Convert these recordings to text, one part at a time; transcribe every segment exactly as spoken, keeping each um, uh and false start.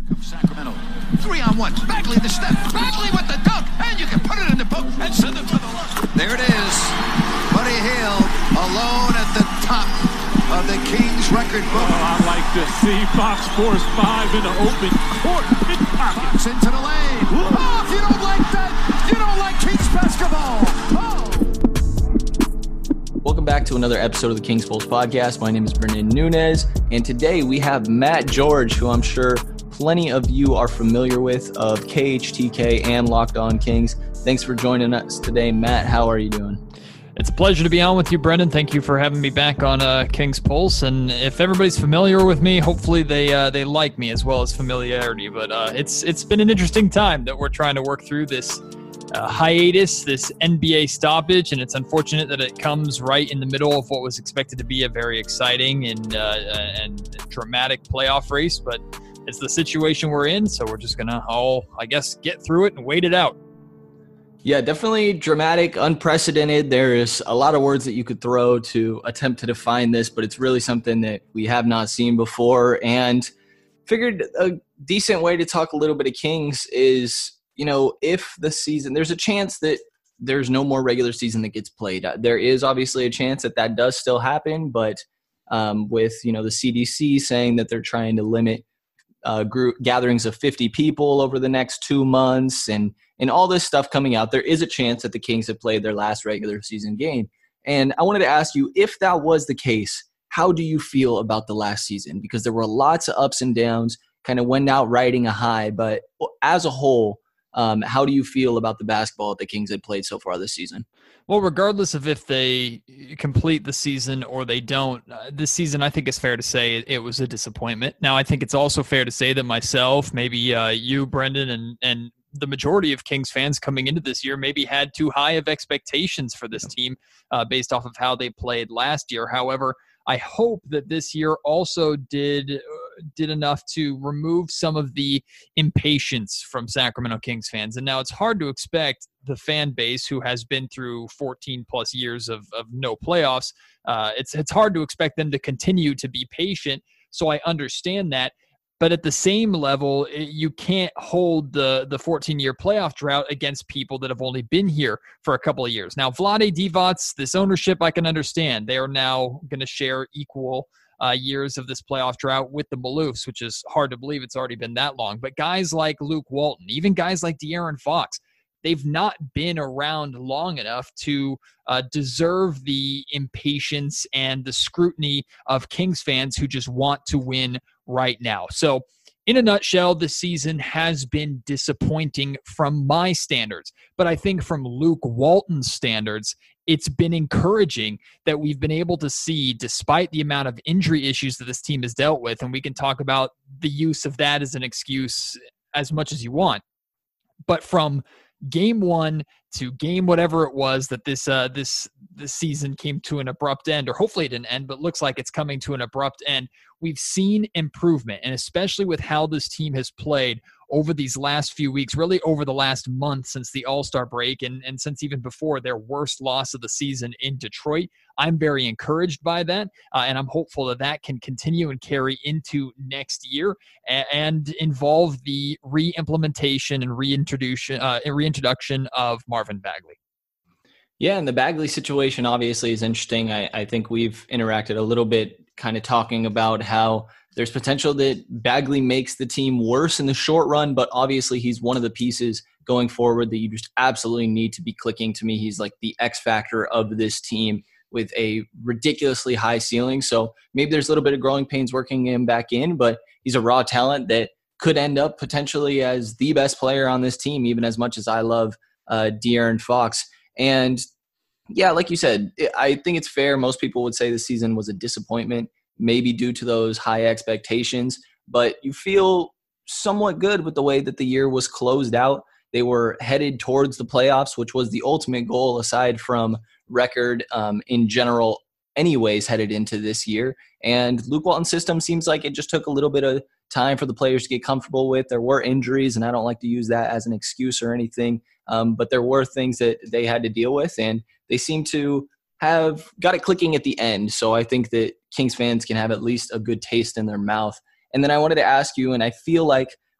Sacramento. Three on one. Bagley the step. Bagley with the dunk. And you can put it in the book and send it to the left. There it is. Buddy Hield alone at the top of the Kings record book. Oh, I like to see Fox Force five in an open court. Pickpocket. Fox into the lane. Oh, if you don't like that, you don't like Kings basketball. Oh. Welcome back to another episode of the Kings Pulse podcast. My name is Brendan Nunez, and today we have Matt George, who I'm sure plenty of you are familiar with, of K H T K and Locked On Kings. Thanks for joining us today, Matt. How are you doing? It's a pleasure to be on with you, Brendan. Thank you for having me back on uh, Kings Pulse. And if everybody's familiar with me, hopefully they uh, they like me as well as familiarity. But uh, it's it's been an interesting time that we're trying to work through this uh, hiatus, this N B A stoppage, and it's unfortunate that it comes right in the middle of what was expected to be a very exciting and uh, and dramatic playoff race. But it's the situation we're in, so we're just gonna all, I guess, get through it and wait it out. Yeah, definitely dramatic, unprecedented. There's a lot of words that you could throw to attempt to define this, but it's really something that we have not seen before. And figured a decent way to talk a little bit of Kings is, you know, if the season, there's a chance that there's no more regular season that gets played. There is obviously a chance that that does still happen, but um, with, you know, the C D C saying that they're trying to limit uh, group gatherings of fifty people over the next two months and And all this stuff coming out, there is a chance that the Kings have played their last regular season game. And I wanted to ask you, if that was the case, how do you feel about the last season? Because there were lots of ups and downs, kind of went out riding a high. But as a whole, um, how do you feel about the basketball that the Kings had played so far this season? Well, regardless of if they complete the season or they don't, uh, this season I think it's fair to say it, it was a disappointment. Now, I think it's also fair to say that myself, maybe uh, you, Brendan, and and the majority of Kings fans coming into this year maybe had too high of expectations for this team uh, based off of how they played last year. However, I hope that this year also did uh, did enough to remove some of the impatience from Sacramento Kings fans. And now it's hard to expect the fan base who has been through fourteen plus years of, of no playoffs. Uh, it's it's hard to expect them to continue to be patient. So I understand that. But at the same level, you can't hold the the fourteen-year playoff drought against people that have only been here for a couple of years. Now, Vlade Divac, this ownership, I can understand. They are now going to share equal uh, years of this playoff drought with the Maloofs, which is hard to believe it's already been that long. But guys like Luke Walton, even guys like De'Aaron Fox, they've not been around long enough to uh, deserve the impatience and the scrutiny of Kings fans who just want to win right now. So in a nutshell, this season has been disappointing from my standards. But I think from Luke Walton's standards, it's been encouraging that we've been able to see, despite the amount of injury issues that this team has dealt with, and we can talk about the use of that as an excuse as much as you want. But from game one to game whatever it was that this uh, this this season came to an abrupt end, or hopefully it didn't end, but looks like it's coming to an abrupt end. We've seen improvement, and especially with how this team has played over these last few weeks, really over the last month since the All-Star break and, and since even before their worst loss of the season in Detroit. I'm very encouraged by that, uh, and I'm hopeful that that can continue and carry into next year and, and involve the re-implementation and reintroduction, uh, reintroduction of Marvin Bagley. Yeah, and the Bagley situation obviously is interesting. I, I think we've interacted a little bit kind of talking about how there's potential that Bagley makes the team worse in the short run, but obviously he's one of the pieces going forward that you just absolutely need to be clicking. To me, he's like the X factor of this team with a ridiculously high ceiling. So maybe there's a little bit of growing pains working him back in, but he's a raw talent that could end up potentially as the best player on this team, even as much as I love uh, De'Aaron Fox. And yeah, like you said, I think it's fair. Most people would say the season was a disappointment, maybe due to those high expectations, but you feel somewhat good with the way that the year was closed out. They were headed towards the playoffs, which was the ultimate goal aside from record um, in general anyways headed into this year. And Luke Walton's system seems like it just took a little bit of time for the players to get comfortable with. There were injuries, and I don't like to use that as an excuse or anything, um, but there were things that they had to deal with, and they seem to have got it clicking at the end. So I think that Kings fans can have at least a good taste in their mouth. And then I wanted to ask you, and I feel like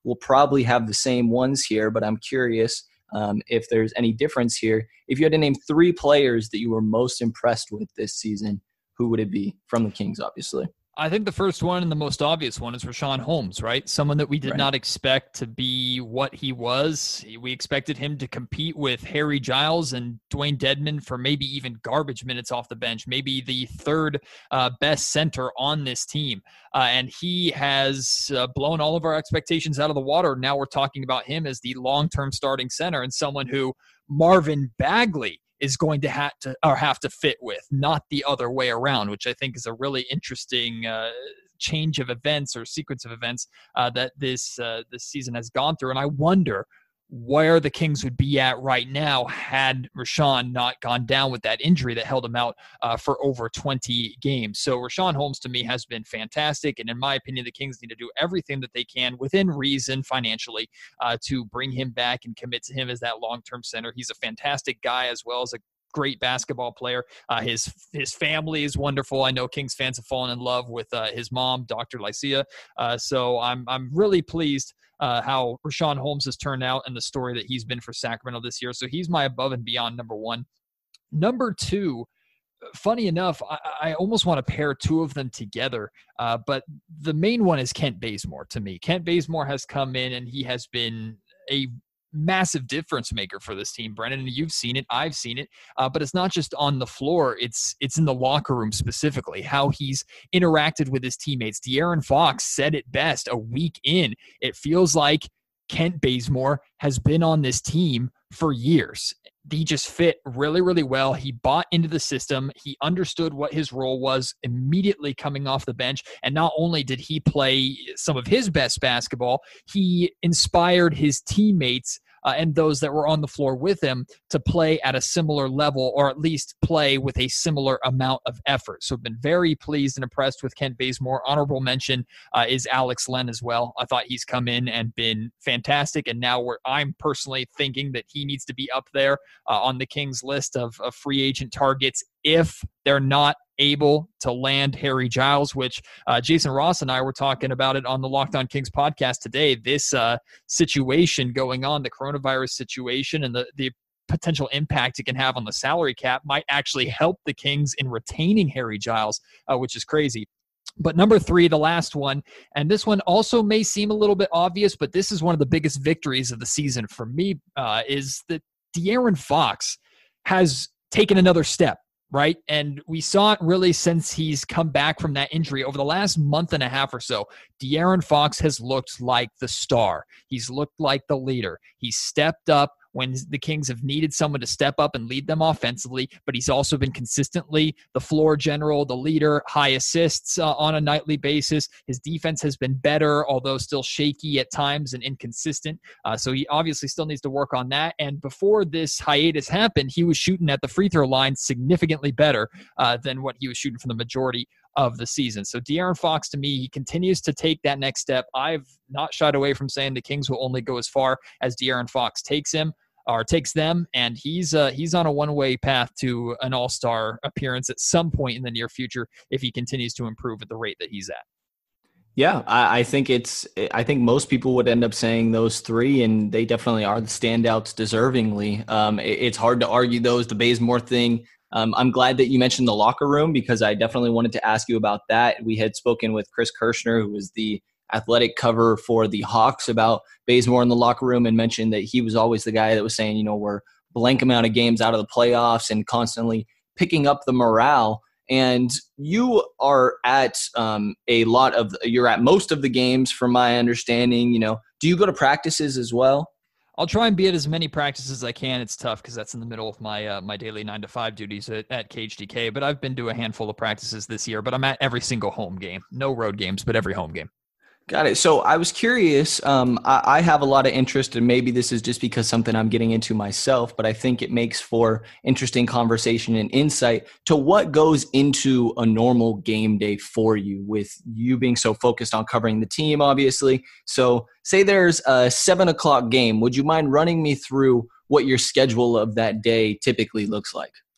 we'll probably have the same ones here, but I'm curious um, if there's any difference here. If you had to name three players that you were most impressed with this season, who would it be from the Kings, obviously? I think the first one and the most obvious one is Richaun Holmes, right? Someone that we did Right. not expect to be what he was. We expected him to compete with Harry Giles and Dwayne Dedmon for maybe even garbage minutes off the bench, maybe the third uh, best center on this team. Uh, and he has uh, blown all of our expectations out of the water. Now we're talking about him as the long-term starting center and someone who Marvin Bagley is going to have to or have to fit with, not the other way around, which I think is a really interesting uh, change of events or sequence of events uh, that this uh, this season has gone through. And I wonder where the Kings would be at right now had Richaun not gone down with that injury that held him out uh, for over twenty games. So Richaun Holmes to me has been fantastic. And in my opinion, the Kings need to do everything that they can within reason financially uh, to bring him back and commit to him as that long-term center. He's a fantastic guy as well as a great basketball player. Uh, his his family is wonderful. I know Kings fans have fallen in love with uh, his mom, Doctor Lycia. Uh, so I'm I'm really pleased uh, how Richaun Holmes has turned out and the story that he's been for Sacramento this year. So he's my above and beyond number one. Number two, funny enough, I, I almost want to pair two of them together, uh, but the main one is Kent Bazemore to me. Kent Bazemore has come in and he has been a massive difference maker for this team, Brendan, and you've seen it, I've seen it, uh, but it's not just on the floor, it's it's in the locker room specifically, how he's interacted with his teammates. De'Aaron Fox said it best a week in. It feels like Kent Bazemore has been on this team for years. He just fit really, really well. He bought into the system. He understood what his role was immediately coming off the bench. And not only did he play some of his best basketball, he inspired his teammates uh, and those that were on the floor with him to play at a similar level, or at least play with a similar amount of effort. So I've been very pleased and impressed with Kent Bazemore. Honorable mention uh, is Alex Len as well. I thought he's come in and been fantastic. And now we're, I'm personally thinking that he needs to be up there Uh, on the Kings list of, of free agent targets if they're not able to land Harry Giles, which uh, Jason Ross and I were talking about it on the Locked On Kings podcast today. This uh, situation going on, the coronavirus situation and the, the potential impact it can have on the salary cap might actually help the Kings in retaining Harry Giles, uh, which is crazy. But number three, the last one, and this one also may seem a little bit obvious, but this is one of the biggest victories of the season for me, uh, is that De'Aaron Fox has taken another step, right? And we saw it really since he's come back from that injury over the last month and a half or so. De'Aaron Fox has looked like the star. He's looked like the leader. He's stepped up when the Kings have needed someone to step up and lead them offensively, but he's also been consistently the floor general, the leader, high assists uh, on a nightly basis. His defense has been better, although still shaky at times and inconsistent. Uh, so he obviously still needs to work on that. And before this hiatus happened, he was shooting at the free throw line significantly better uh, than what he was shooting for the majority of the season. So De'Aaron Fox, to me, he continues to take that next step. I've not shied away from saying the Kings will only go as far as De'Aaron Fox takes him. Or takes them, and he's uh, he's on a one-way path to an all-star appearance at some point in the near future if he continues to improve at the rate that he's at. Yeah, I, I think it's. I think most people would end up saying those three, and they definitely are the standouts deservingly. Um, it, it's hard to argue those. The Bazemore thing. Um, I'm glad that you mentioned the locker room because I definitely wanted to ask you about that. We had spoken with Chris Kirschner, who was the athletic cover for the Hawks, about Bazemore in the locker room, and mentioned that he was always the guy that was saying, you know, we're blank amount of games out of the playoffs and constantly picking up the morale. And you are at um, a lot of, you're at most of the games from my understanding. You know, do you go to practices as well? I'll try and be at as many practices as I can. It's tough because that's in the middle of my uh, my daily nine to five duties at, at K H D K. But I've been to a handful of practices this year. But I'm at every single home game. No road games, but every home game. Got it. So I was curious. Um, I, I have a lot of interest, and maybe this is just because something I'm getting into myself, but I think it makes for interesting conversation and insight to what goes into a normal game day for you, with you being so focused on covering the team, obviously. So say there's a seven o'clock game. Would you mind running me through what your schedule of that day typically looks like?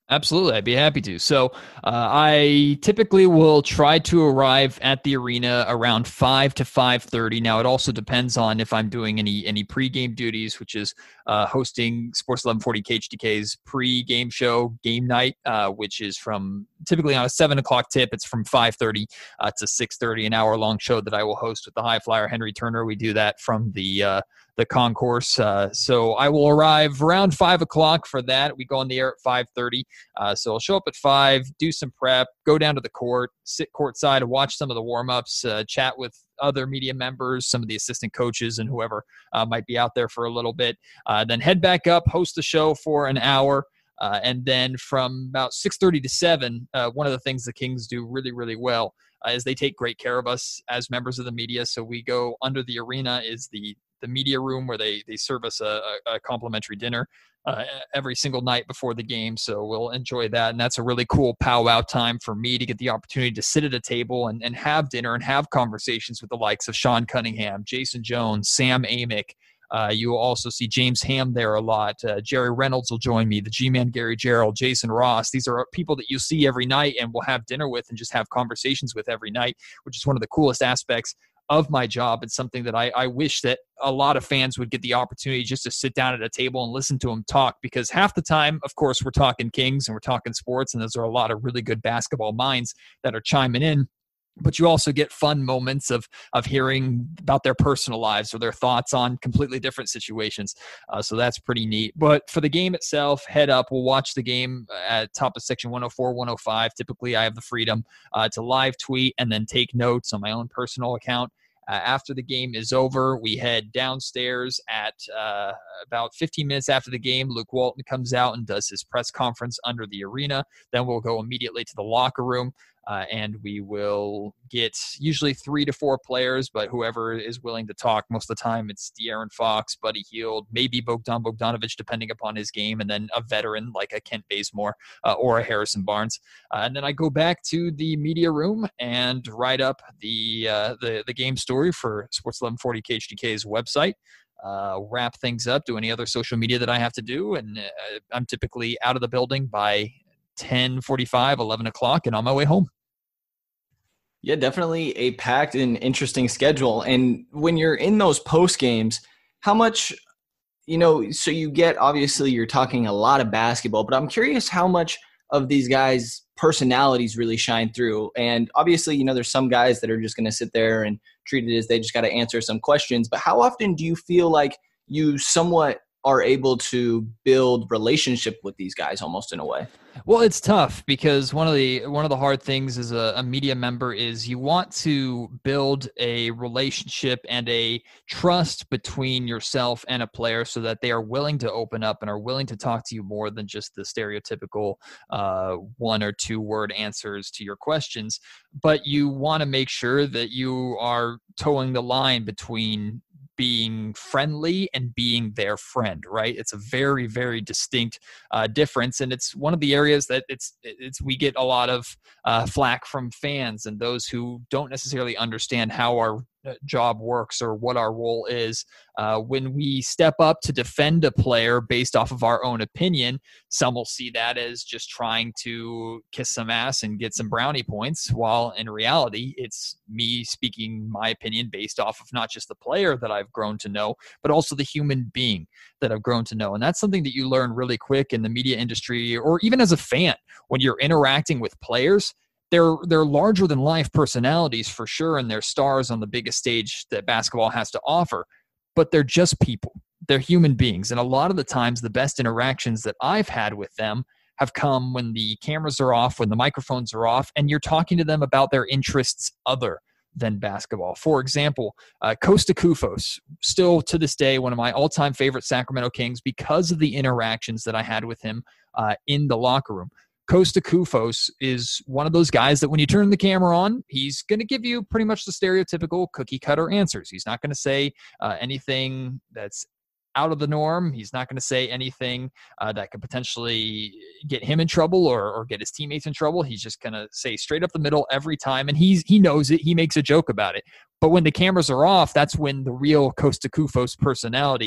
Absolutely. I'd be happy to. So uh, I typically will try to arrive at the arena around five to five thirty. Now, it also depends on if I'm doing any any pregame duties, which is uh, hosting Sports eleven forty K H T K's pregame show, Game Night, uh, which is from typically on a seven o'clock tip. It's from five thirty uh, to six thirty, an hour-long show that I will host with the high flyer Henry Turner. We do that from the uh, the concourse. Uh, so I will arrive around five o'clock for that. We go on the air at five thirty. Uh, so I'll show up at five, do some prep, go down to the court, sit courtside, watch some of the warm-ups, uh, chat with other media members, some of the assistant coaches, and whoever uh, might be out there for a little bit. Uh, then head back up, host the show for an hour. Uh, and then from about six thirty to seven, uh, one of the things the Kings do really, really well uh, is they take great care of us as members of the media. So we go under the arena is the the media room where they they serve us a, a complimentary dinner uh, every single night before the game. So we'll enjoy that. And that's a really cool powwow time for me to get the opportunity to sit at a table and, and have dinner and have conversations with the likes of Sean Cunningham, Jason Jones, Sam Amick. Uh, you will also see James Ham there a lot. Uh, Jerry Reynolds will join me, the G-Man Gary Gerald, Jason Ross. These are people that you see every night and will have dinner with and just have conversations with every night, which is one of the coolest aspects of my job. It's something that I, I wish that a lot of fans would get the opportunity just to sit down at a table and listen to them talk, because half the time, of course, we're talking Kings and we're talking sports, and those are a lot of really good basketball minds that are chiming in. But you also get fun moments of of hearing about their personal lives or their thoughts on completely different situations. Uh, so that's pretty neat. But for the game itself, head up. We'll watch the game at top of section one oh four, one oh five. Typically, I have the freedom uh, to live tweet and then take notes on my own personal account. Uh, after the game is over, we head downstairs at uh, about fifteen minutes after the game. Luke Walton comes out and does his press conference under the arena. Then we'll go immediately to the locker room. Uh, and we will get usually three to four players, but whoever is willing to talk. Most of the time it's De'Aaron Fox, Buddy Hield, maybe Bogdan Bogdanovic, depending upon his game, and then a veteran like a Kent Bazemore uh, or a Harrison Barnes. Uh, and then I go back to the media room and write up the uh, the, the game story for Sports eleven forty K H T K's website. Uh, wrap things up, do any other social media that I have to do, and uh, I'm typically out of the building by ten forty-five, eleven o'clock, and on my way home. Yeah, definitely a packed and interesting schedule. And when you're in those post games, how much, you know, so you get, obviously you're talking a lot of basketball, but I'm curious how much of these guys' personalities really shine through. And obviously, you know, there's some guys that are just going to sit there and treat it as they just got to answer some questions. But how often do you feel like you somewhat are able to build relationship with these guys almost in a way? Well, it's tough because one of the one of the hard things as a, a media member is you want to build a relationship and a trust between yourself and a player so that they are willing to open up and are willing to talk to you more than just the stereotypical uh, one or two word answers to your questions. But you want to make sure that you are towing the line between being friendly and being their friend, right? It's a very, very distinct uh, difference. And it's one of the areas that it's, it's we get a lot of uh, flack from fans and those who don't necessarily understand how our job works or what our role is. Uh, when we step up to defend a player based off of our own opinion, some will see that as just trying to kiss some ass and get some brownie points, while in reality, it's me speaking my opinion based off of not just the player that I've grown to know, but also the human being that I've grown to know. And that's something that you learn really quick in the media industry, or even as a fan, when you're interacting with players. They're they're larger than life personalities for sure, and they're stars on the biggest stage that basketball has to offer. But they're just people. They're human beings, and a lot of the times, the best interactions that I've had with them have come when the cameras are off, when the microphones are off, and you're talking to them about their interests other than basketball. For example, uh, Kosta Koufos, still to this day one of my all-time favorite Sacramento Kings because of the interactions that I had with him uh, in the locker room. Kosta Koufos is one of those guys that when you turn the camera on, he's going to give you pretty much the stereotypical cookie cutter answers. He's not going to say uh, anything that's out of the norm. He's not going to say anything uh, that could potentially get him in trouble or, or get his teammates in trouble. He's just going to say straight up the middle every time. And he's, he knows it. He makes a joke about it. But when the cameras are off, that's when the real Kosta Koufos personality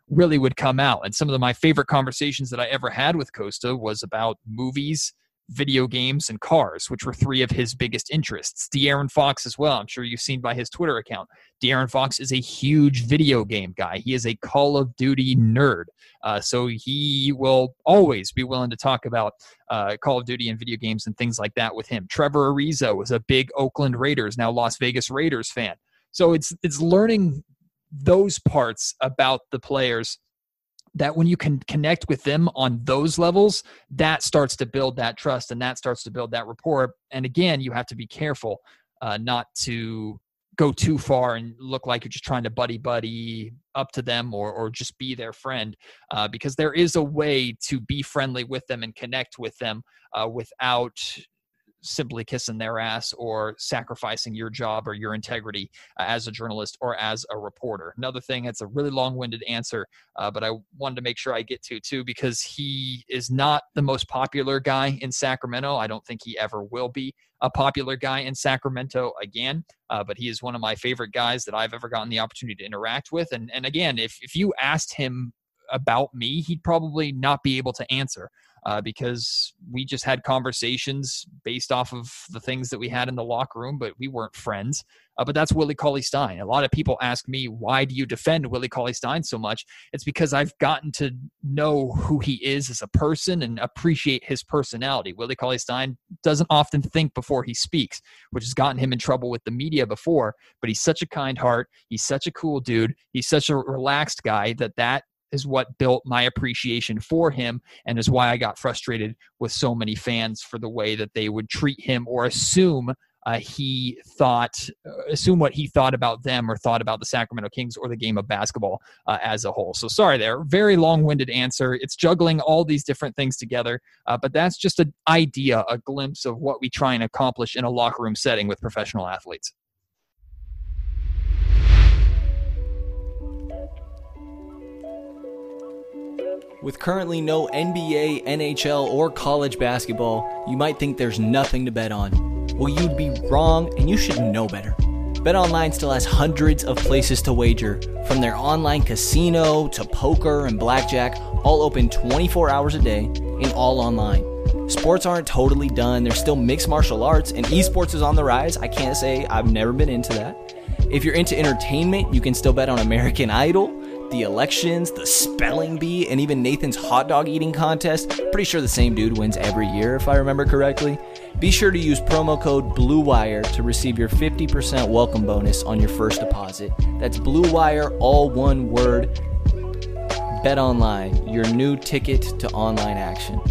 really would come out. And some of the, my favorite conversations that I ever had with Costa was about movies, video games, and cars, which were three of his biggest interests. De'Aaron Fox as well. I'm sure you've seen by his Twitter account. De'Aaron Fox is a huge video game guy. He is a Call of Duty nerd. Uh, so he will always be willing to talk about uh, Call of Duty and video games and things like that with him. Trevor Ariza was a big Oakland Raiders, now Las Vegas Raiders fan. So it's it's learning those parts about the players that when you can connect with them on those levels, that starts to build that trust and that starts to build that rapport. And again, you have to be careful uh, not to go too far and look like you're just trying to buddy buddy up to them or or just be their friend, uh, because there is a way to be friendly with them and connect with them uh, without simply kissing their ass or sacrificing your job or your integrity uh, as a journalist or as a reporter. Another thing, it's a really long-winded answer, uh, but I wanted to make sure I get to too, because he is not the most popular guy in Sacramento. I don't think he ever will be a popular guy in Sacramento again, uh, but he is one of my favorite guys that I've ever gotten the opportunity to interact with. And, and again, if, if you asked him about me, he'd probably not be able to answer. Uh, because we just had conversations based off of the things that we had in the locker room, but we weren't friends. Uh, but that's Willie Cauley-Stein. A lot of people ask me, why do you defend Willie Cauley-Stein so much? It's because I've gotten to know who he is as a person and appreciate his personality. Willie Cauley-Stein doesn't often think before he speaks, which has gotten him in trouble with the media before, but he's such a kind heart. He's such a cool dude. He's such a relaxed guy that that is what built my appreciation for him, and is why I got frustrated with so many fans for the way that they would treat him or assume uh, he thought, uh, assume what he thought about them or thought about the Sacramento Kings or the game of basketball uh, as a whole. So sorry there, very long-winded answer. It's juggling all these different things together, uh, but that's just an idea, a glimpse of what we try and accomplish in a locker room setting with professional athletes. With currently no N B A, N H L, or college basketball, you might think there's nothing to bet on. Well, you'd be wrong, and you should know better. BetOnline still has hundreds of places to wager, from their online casino to poker and blackjack, all open twenty-four hours a day and all online. Sports aren't totally done. There's still mixed martial arts, and esports is on the rise. I can't say I've never been into that. If you're into entertainment, you can still bet on American Idol, the elections, the spelling bee, and even Nathan's hot dog eating contest. Pretty sure the same dude wins every year, if I remember correctly. Be sure to use promo code BLUEWIRE to receive your fifty percent welcome bonus on your first deposit. That's BLUEWIRE, all one word. BetOnline, your new ticket to online action.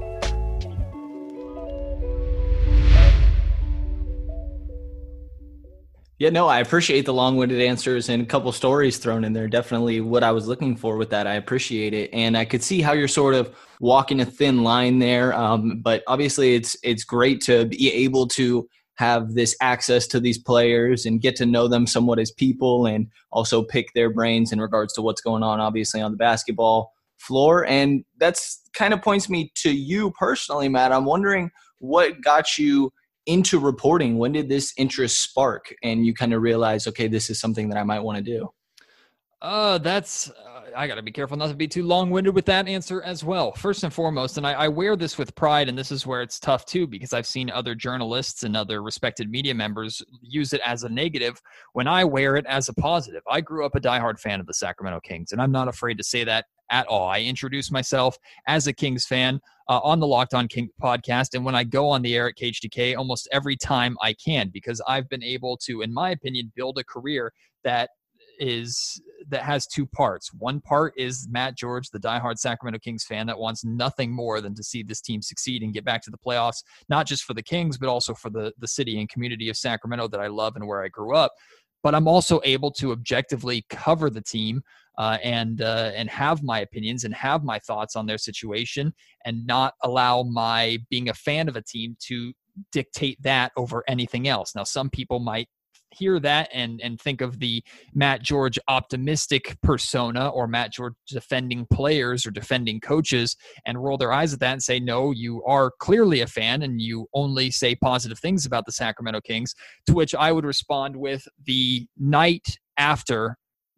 Yeah, no, I appreciate the long-winded answers and a couple stories thrown in there. Definitely what I was looking for with that. I appreciate it. And I could see how you're sort of walking a thin line there. Um, but obviously it's it's great to be able to have this access to these players and get to know them somewhat as people, and also pick their brains in regards to what's going on, obviously, on the basketball floor. And that's kind of points me to you personally, Matt. I'm wondering what got you into reporting. When did this interest spark and you kind of realize, okay, this is something that I might want to do? Uh, that's, uh, I got to be careful not to be too long-winded with that answer as well. First and foremost, and I, I wear this with pride, and this is where it's tough too, because I've seen other journalists and other respected media members use it as a negative when I wear it as a positive. I grew up a diehard fan of the Sacramento Kings, and I'm not afraid to say that at all. I introduce myself as a Kings fan uh, on the Locked On King podcast, and when I go on the air at K H T K, almost every time I can, because I've been able to, in my opinion, build a career that is that has two parts. One part is Matt George, the diehard Sacramento Kings fan that wants nothing more than to see this team succeed and get back to the playoffs, not just for the Kings, but also for the, the city and community of Sacramento that I love and where I grew up. But I'm also able to objectively cover the team uh, and uh, and have my opinions and have my thoughts on their situation, and not allow my being a fan of a team to dictate that over anything else. Now, some people might hear that and and think of the Matt George optimistic persona, or Matt George defending players or defending coaches, and roll their eyes at that and say, no, you are clearly a fan and you only say positive things about the Sacramento Kings. To which I would respond with, the night after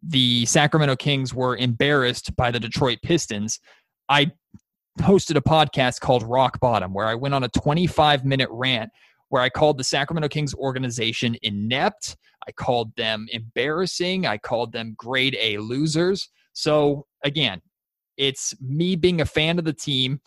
the Sacramento Kings were embarrassed by the Detroit Pistons, I hosted a podcast called Rock Bottom, where I went on a twenty-five minute rant where I called the Sacramento Kings organization inept. I called them embarrassing. I called them grade A losers. So again, it's me being a fan of the team,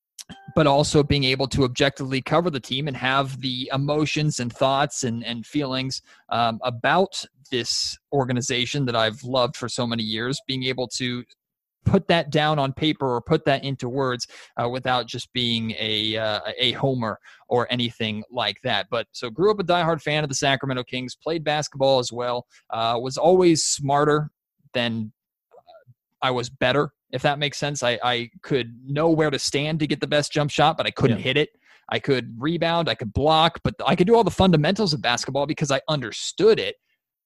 but also being able to objectively cover the team and have the emotions and thoughts and, and feelings um, about this organization that I've loved for so many years, being able to put that down on paper or put that into words uh, without just being a uh, a homer or anything like that. But so grew up a diehard fan of the Sacramento Kings, played basketball as well, uh, was always smarter than uh, I was better, if that makes sense. I, I could know where to stand to get the best jump shot, but I couldn't yeah. hit it. I could rebound, I could block, but I could do all the fundamentals of basketball because I understood it,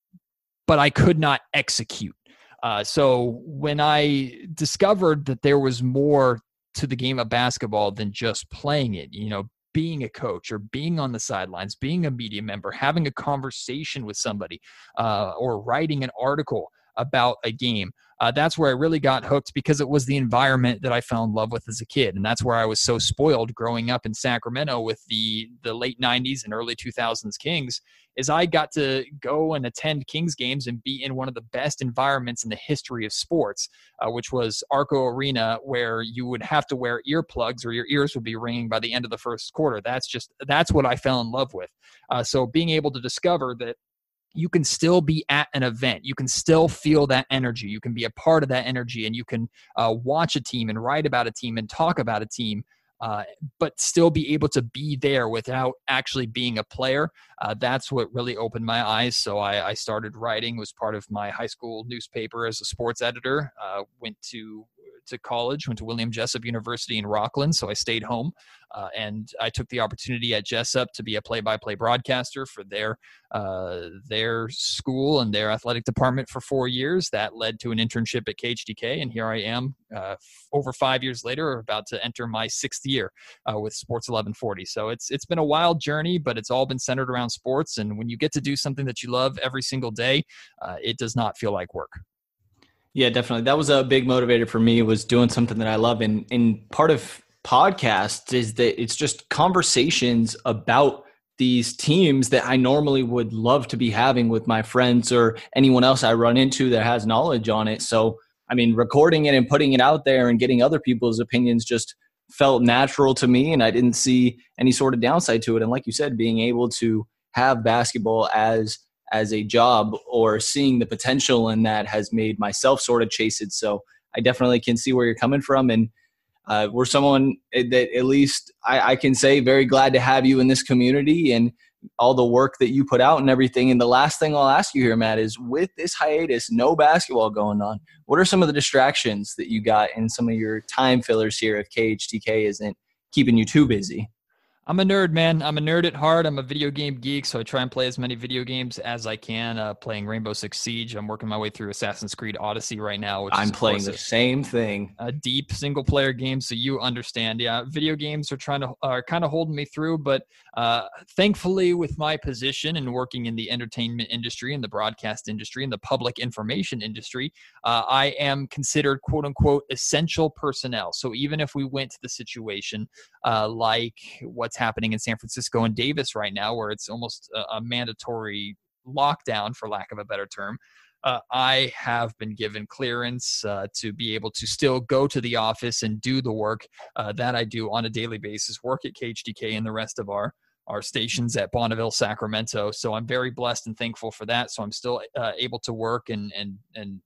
but I could not execute. Uh, so when I discovered that there was more to the game of basketball than just playing it, you know, being a coach or being on the sidelines, being a media member, having a conversation with somebody, uh, or writing an article about a game, uh, that's where I really got hooked, because it was the environment that I fell in love with as a kid. And that's where I was so spoiled growing up in Sacramento with the, the late nineties and early two thousands Kings, is I got to go and attend Kings games and be in one of the best environments in the history of sports, uh, which was Arco Arena, where you would have to wear earplugs or your ears would be ringing by the end of the first quarter. That's just, that's what I fell in love with. Uh, so being able to discover that you can still be at an event, you can still feel that energy, you can be a part of that energy, and you can uh, watch a team and write about a team and talk about a team, Uh, but still be able to be there without actually being a player. Uh, that's what really opened my eyes. So I, I started writing, was part of my high school newspaper as a sports editor, uh, went to to college, went to William Jessup University in Rockland, so I stayed home. Uh, and I took the opportunity at Jessup to be a play-by-play broadcaster for their uh, their school and their athletic department for four years. That led to an internship at K H T K, and here I am uh, f- over five years later, about to enter my sixth year uh, with Sports eleven forty. So it's it's been a wild journey, but it's all been centered around sports. And when you get to do something that you love every single day, uh, it does not feel like work. Yeah, definitely. That was a big motivator for me, was doing something that I love. And, and part of podcasts is that it's just conversations about these teams that I normally would love to be having with my friends or anyone else I run into that has knowledge on it. So, I mean, recording it and putting it out there and getting other people's opinions just felt natural to me, and I didn't see any sort of downside to it. And like you said, being able to have basketball as as a job or seeing the potential in that has made myself sort of chase it. So I definitely can see where you're coming from. And uh, we're someone that at least I, I can say very glad to have you in this community and all the work that you put out and everything. And the last thing I'll ask you here, Matt, is with this hiatus, no basketball going on, what are some of the distractions that you got in some of your time fillers here if K H T K isn't keeping you too busy? I'm a nerd, man. I'm a nerd at heart. I'm a video game geek, so I try and play as many video games as I can. Uh, playing Rainbow Six Siege. I'm working my way through Assassin's Creed Odyssey right now. Which I'm is, playing the a, same thing. A deep single-player game, so you understand. Yeah, video games are trying to are kind of holding me through, but uh, thankfully, with my position and working in the entertainment industry and the broadcast industry and the public information industry, uh, I am considered "quote-unquote" essential personnel. So even if we went to the situation uh, like what's happening in San Francisco and Davis right now, where it's almost a, a mandatory lockdown, for lack of a better term, uh, I have been given clearance uh, to be able to still go to the office and do the work uh, that I do on a daily basis, work at K H D K and the rest of our our stations at Bonneville, Sacramento. So I'm very blessed and thankful for that. So I'm still uh, able to work and and and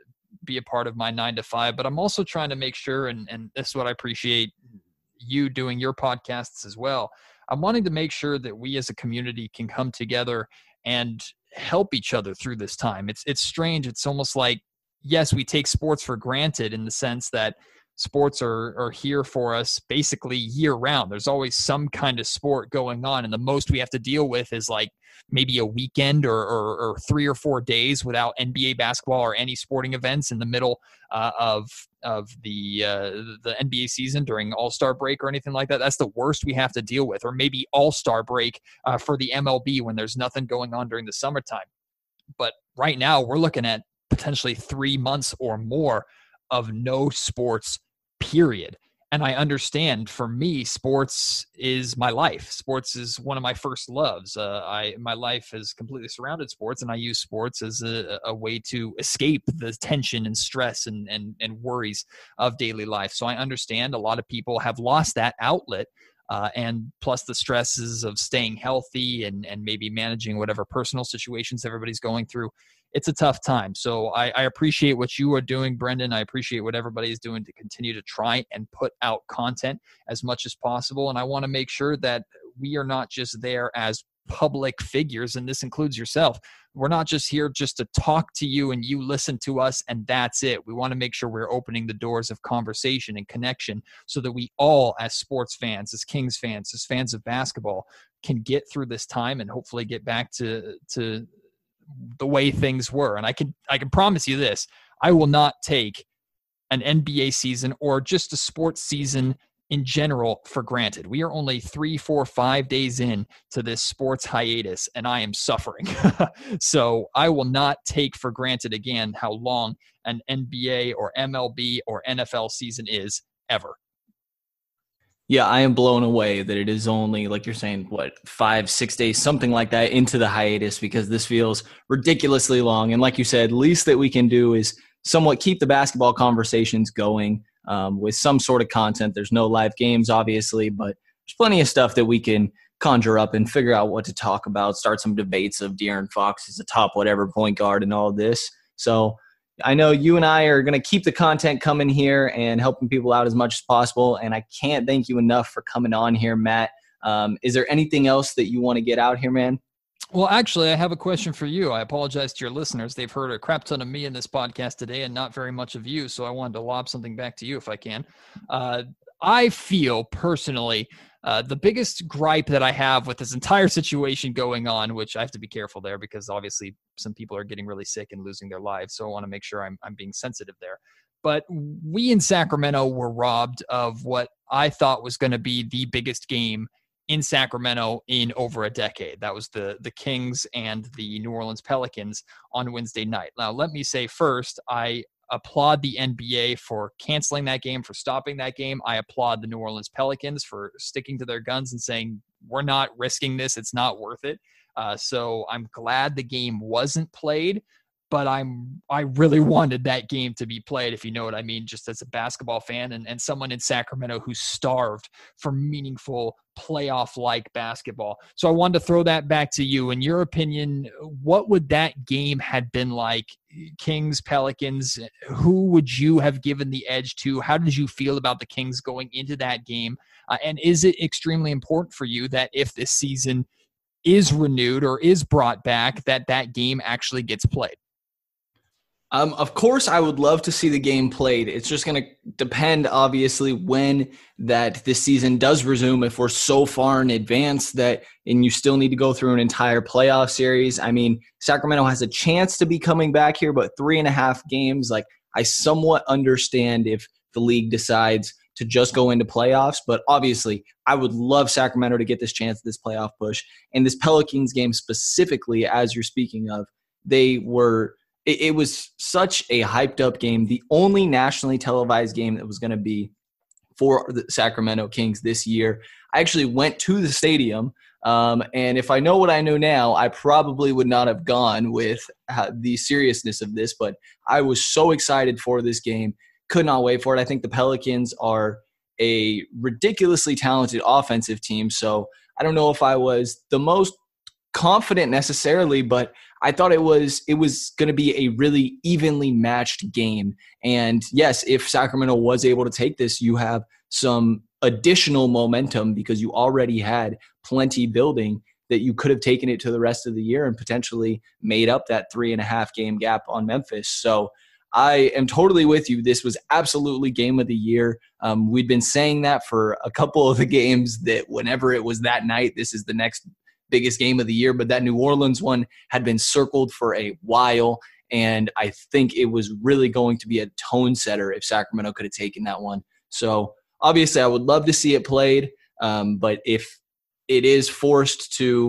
be a part of my nine to five, but I'm also trying to make sure, and, and this is what I appreciate you doing your podcasts as well. I'm wanting to make sure that we as a community can come together and help each other through this time. It's it's strange. It's almost like, yes, we take sports for granted in the sense that sports are, are here for us basically year round. There's always some kind of sport going on. And the most we have to deal with is like maybe a weekend or, or, or three or four days without N B A basketball or any sporting events in the middle uh, of of the uh, the N B A season during All-Star break or anything like that. That's the worst we have to deal with. Or maybe All-Star break uh, for the M L B when there's nothing going on during the summertime. But right now we're looking at potentially three months or more of no sports, period. And I understand, for me, sports is my life. Sports is one of my first loves. Uh, I my life is completely surrounded sports, and I use sports as a, a way to escape the tension and stress and, and, and worries of daily life. So I understand a lot of people have lost that outlet, uh, and plus the stresses of staying healthy and, and maybe managing whatever personal situations everybody's going through. It's a tough time. So I, I appreciate what you are doing, Brendan. I appreciate what everybody is doing to continue to try and put out content as much as possible. And I want to make sure that we are not just there as public figures, and this includes yourself. We're not just here just to talk to you and you listen to us and that's it. We want to make sure we're opening the doors of conversation and connection so that we all, as sports fans, as Kings fans, as fans of basketball, can get through this time and hopefully get back to to the way things were. And I can I can promise you this: I will not take an N B A season or just a sports season in general for granted. We are only three, four, five days in to this sports hiatus, and I am suffering. So I will not take for granted again how long an N B A or M L B or N F L season is ever. Yeah, I am blown away that it is only, like you're saying, what, five, six days, something like that into the hiatus, because this feels ridiculously long. And like you said, least that we can do is somewhat keep the basketball conversations going um, with some sort of content. There's no live games, obviously, but there's plenty of stuff that we can conjure up and figure out what to talk about, start some debates of De'Aaron Fox as a top whatever point guard and all of this. So I know you and I are going to keep the content coming here and helping people out as much as possible. And I can't thank you enough for coming on here, Matt. Um, is there anything else that you want to get out here, man? Well, actually, I have a question for you. I apologize to your listeners. They've heard a crap ton of me in this podcast today and not very much of you. So I wanted to lob something back to you if I can. Uh, I feel personally Uh, the biggest gripe that I have with this entire situation going on, which I have to be careful there because obviously some people are getting really sick and losing their lives. So I want to make sure I'm, I'm being sensitive there. But we in Sacramento were robbed of what I thought was going to be the biggest game in Sacramento in over a decade. That was the, the Kings and the New Orleans Pelicans on Wednesday night. Now, let me say first, I applaud the N B A for canceling that game, for stopping that game. I applaud the New Orleans Pelicans for sticking to their guns and saying, we're not risking this. It's not worth it. Uh, so I'm glad the game wasn't played, but I'm, I really wanted that game to be played, if you know what I mean, just as a basketball fan and, and someone in Sacramento who's starved for meaningful playoff-like basketball. So I wanted to throw that back to you. In your opinion, what would that game had been like? Kings, Pelicans, who would you have given the edge to? How did you feel about the Kings going into that game? Uh, and is it extremely important for you that if this season is renewed or is brought back, that that game actually gets played? Um, of course, I would love to see the game played. It's just going to depend, obviously, when that this season does resume. If we're so far in advance that, and you still need to go through an entire playoff series. I mean, Sacramento has a chance to be coming back here, but three and a half games, like I somewhat understand if the league decides to just go into playoffs. But obviously, I would love Sacramento to get this chance at this playoff push. And this Pelicans game specifically, as you're speaking of, they were – it was such a hyped up game. The only nationally televised game that was going to be for the Sacramento Kings this year. I actually went to the stadium. Um, and if I know what I know now, I probably would not have gone with uh, the seriousness of this, but I was so excited for this game. Could not wait for it. I think the Pelicans are a ridiculously talented offensive team. So I don't know if I was the most confident necessarily, but I thought it was it was going to be a really evenly matched game. And yes, if Sacramento was able to take this, you have some additional momentum because you already had plenty building that you could have taken it to the rest of the year and potentially made up that three and a half game gap on Memphis. So I am totally with you. This was absolutely game of the year. Um, we'd been saying that for a couple of the games that whenever it was that night, this is the next biggest game of the year, but that New Orleans one had been circled for a while, and I think it was really going to be a tone setter if Sacramento could have taken that one. So obviously I would love to see it played, um, but if it is forced to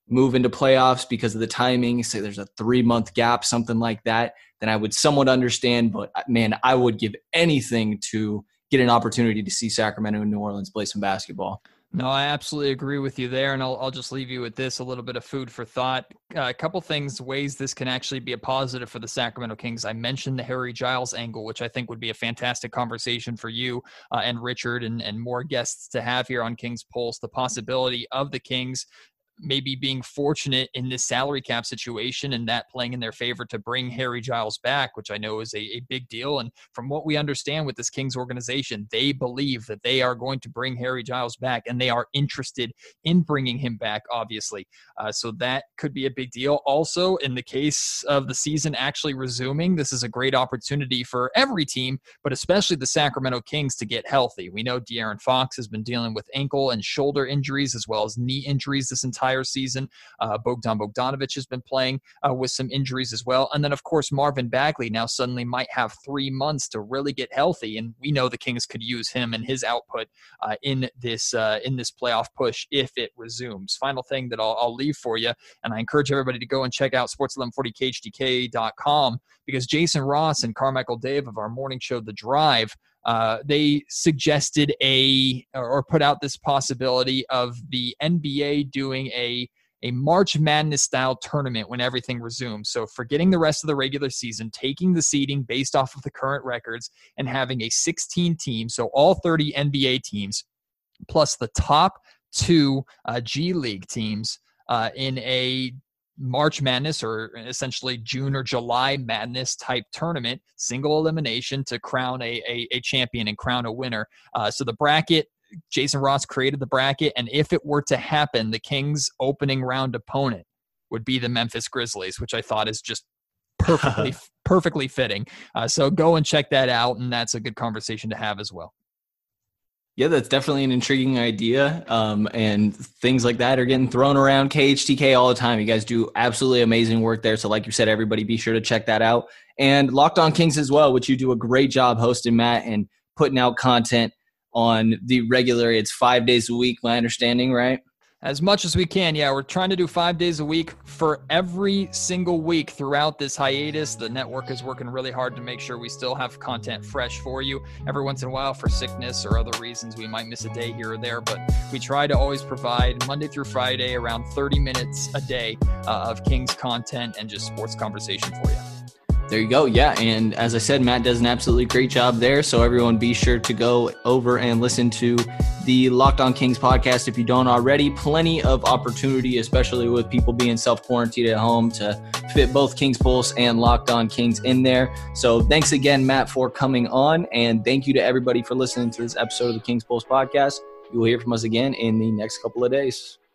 move into playoffs because of the timing, say there's a three-month gap, something like that, then I would somewhat understand. But, man, I would give anything to get an opportunity to see Sacramento and New Orleans play some basketball. No, I absolutely agree with you there, and I'll I'll just leave you with this, a little bit of food for thought. Uh, a couple things, ways this can actually be a positive for the Sacramento Kings. I mentioned the Harry Giles angle, which I think would be a fantastic conversation for you uh, and Richard and, and more guests to have here on Kings Pulse. The possibility of the Kings maybe being fortunate in this salary cap situation and that playing in their favor to bring Harry Giles back, which I know is a, a big deal. And from what we understand with this Kings organization, they believe that they are going to bring Harry Giles back and they are interested in bringing him back, obviously. Uh, so that could be a big deal. Also, in the case of the season actually resuming, this is a great opportunity for every team, but especially the Sacramento Kings to get healthy. We know De'Aaron Fox has been dealing with ankle and shoulder injuries as well as knee injuries this entire season. Uh, Bogdan Bogdanovic has been playing uh, with some injuries as well. And then, of course, Marvin Bagley now suddenly might have three months to really get healthy. And we know the Kings could use him and his output uh, in this uh, in this playoff push if it resumes. Final thing that I'll, I'll leave for you, and I encourage everybody to go and check out sports eleven forty K H T K dot com because Jason Ross and Carmichael Dave of our morning show, The Drive, Uh, they suggested a or put out this possibility of the N B A doing a a March Madness style tournament when everything resumes. So forgetting the rest of the regular season, taking the seeding based off of the current records and having a sixteen team, so all thirty N B A teams plus the top two uh, G League teams uh, in a March Madness, or essentially June or July Madness type tournament, single elimination to crown a, a, a champion and crown a winner. Uh, so the bracket, Jason Ross created the bracket, and if it were to happen, the Kings' opening round opponent would be the Memphis Grizzlies, which I thought is just perfectly perfectly fitting. Uh, so go and check that out, and that's a good conversation to have as well. Yeah, that's definitely an intriguing idea, um, and things like that are getting thrown around K H T K all the time. You guys do absolutely amazing work there, so like you said, everybody be sure to check that out. And Locked On Kings as well, which you do a great job hosting, Matt, and putting out content on the regular. It's five days a week, my understanding, right? As much as we can, yeah. We're trying to do five days a week for every single week throughout this hiatus. The network is working really hard to make sure we still have content fresh for you. Every once in a while, for sickness or other reasons, we might miss a day here or there, but we try to always provide Monday through Friday around thirty minutes a day uh, of Kings content and just sports conversation for you. There you go. Yeah. And as I said, Matt does an absolutely great job there. So everyone be sure to go over and listen to the Locked On Kings podcast if you don't already. Plenty of opportunity, especially with people being self-quarantined at home, to fit both Kings Pulse and Locked On Kings in there. So thanks again, Matt, for coming on. And thank you to everybody for listening to this episode of the Kings Pulse podcast. You will hear from us again in the next couple of days.